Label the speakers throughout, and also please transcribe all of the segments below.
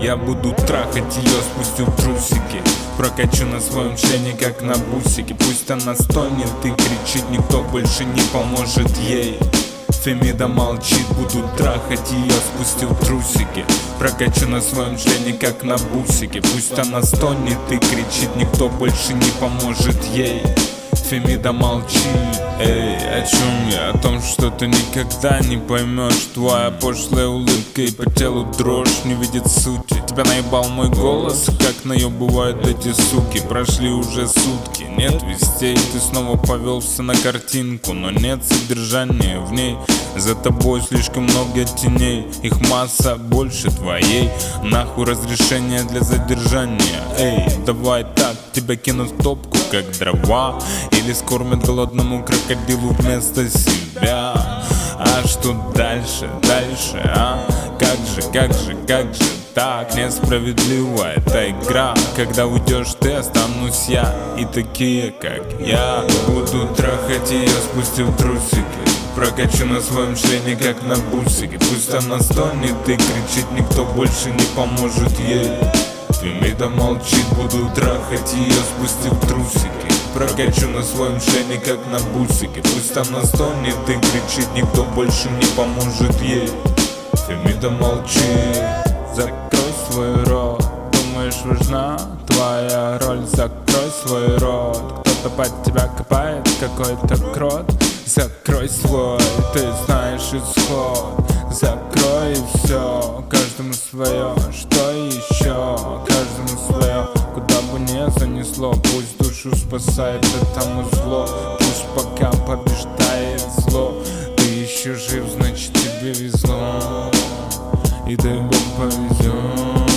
Speaker 1: Я буду трахать ее, спустив трусики. Прокачу на своем члене, как на бусике. Пусть она стонет и кричит, никто больше не поможет ей. Фемида молчит, буду трахать ее, спустив трусики. Прокачу на своем члене, как на бусике. Пусть она стонет и кричит, никто больше не поможет ей. Фемида молчит. Эй, о чем я? О том, что ты никогда не поймешь. Твоя пошлая улыбка и по телу дрожь не видит сути. Тебя наебал мой голос, как наебывают эти суки. Прошли уже сутки, нет вестей. Ты снова повелся на картинку, но нет содержания в ней. За тобой слишком много теней, их масса больше твоей. Нахуй разрешение для задержания. Эй, давай так, тебя кинут в топку, как дрова. Или скормят голодному крокодилу вместо себя. А что дальше, а? Как же так несправедлива эта игра. Когда уйдешь ты, останусь я. И такие, как я, буду трахать ее, спустив трусики. Прокачу на своем члене, как на бусике. Пусть она стонет и кричит, никто больше не поможет ей. Фемида молчит, буду трахать ее, спустив трусики. Прокачу на своем члене, как на бусике. Пусть она стонет и кричит, никто больше не поможет ей. Фемида молчит. Закрой свой рот. Думаешь, важна твоя роль? Закрой свой рот. Кто-то под тебя копает, какой-то крот. Закрой свой, ты знаешь исход. Закрой и все, каждому свое. Что еще? Каждому свое. Куда бы не занесло, пусть душу спасает этому зло. Пусть пока побеждает зло. Ты еще жив, значит тебе везло. И дай Бог повезет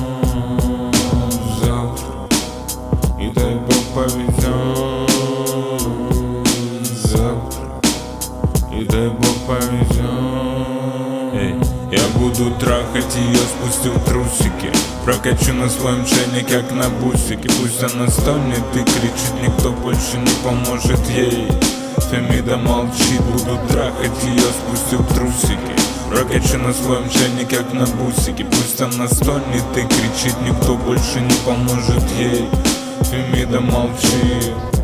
Speaker 1: завтра. И дай Бог повезет завтра. И дай Бог повезет. Эй, я буду трахать ее, спустив трусики. Прокачу на своем члене, как на бусике. Пусть она стонет и кричит, никто больше не поможет ей. Фемида молчит, буду трахать ее, спустив трусики. Прокачу на своем члене, как на бусике. Пусть она стонет и кричит, никто больше не поможет ей. Фемида молчит.